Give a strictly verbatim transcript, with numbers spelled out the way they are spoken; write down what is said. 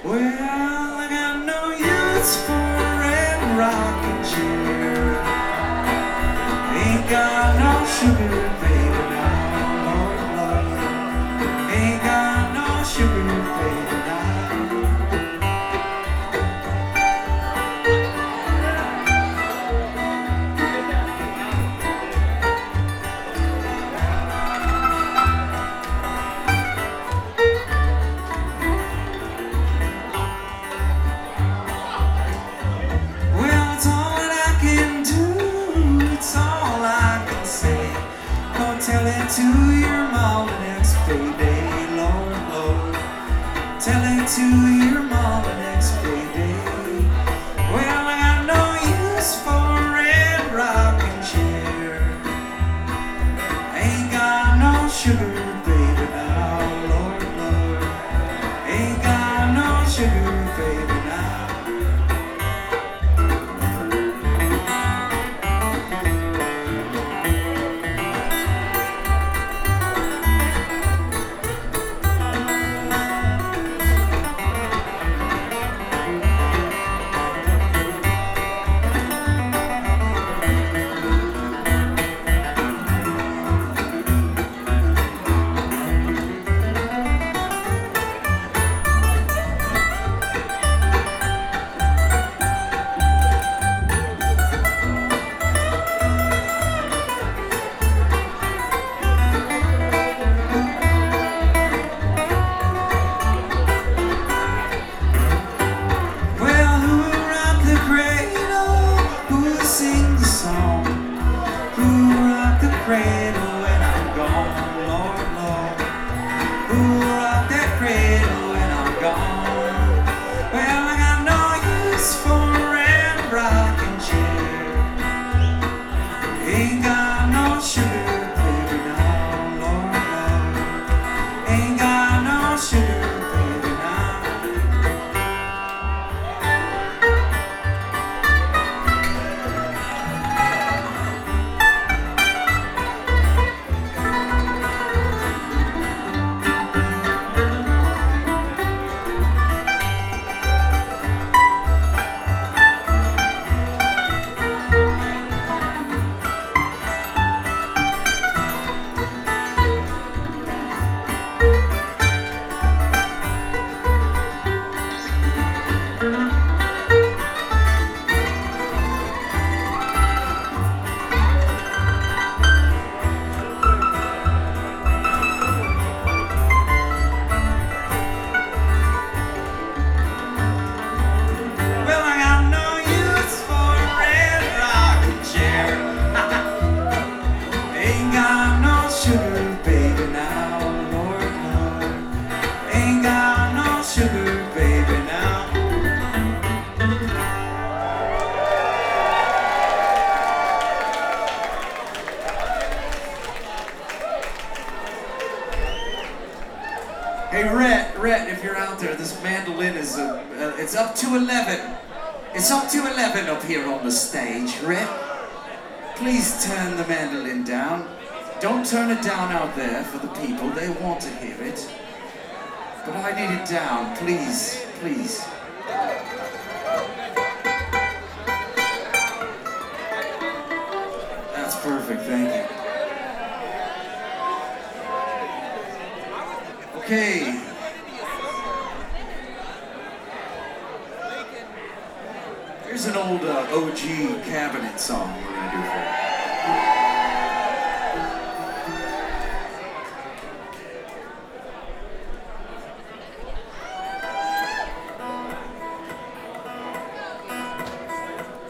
Well, I got no use for a red rocking chair. Ain't got no sugar, baby, now, Lord, Lord. Ain't got no sugar, baby, now. Well, it's all that I can do, it's all I can say. Go tell it to your mom next payday, Lord, Lord. Tell it to your mom next payday. Well, I got no use for a red rocking chair. Ain't got no sugar, baby, now, Lord, Lord. Ain't got no sugar, baby, now. Well, who rocked the cradle? Who sing the song? Who rocked the cradle when I'm gone, Lord, Lord? Who rocked that cradle when I'm gone? Well, I got no use for a red rocking chair. Ain't got no sugar, baby, now, Lord, Lord. Ain't got no sugar, baby, now. Well, I got no use for a red rocking chair. Ain't got no sugar, baby, now, Lord, Lord. Ain't got no sugar, baby, now. Hey, Rhett, Rhett, if you're out there, this mandolin is, uh, uh, it's up to eleven. It's up to eleven up here on the stage. Rhett, please turn the mandolin down. Don't turn it down out there for the people. They want to hear it. But I need it down, please, please. That's perfect, thank you. Okay. Here's an old uh, O G cabinet song we're gonna do for you.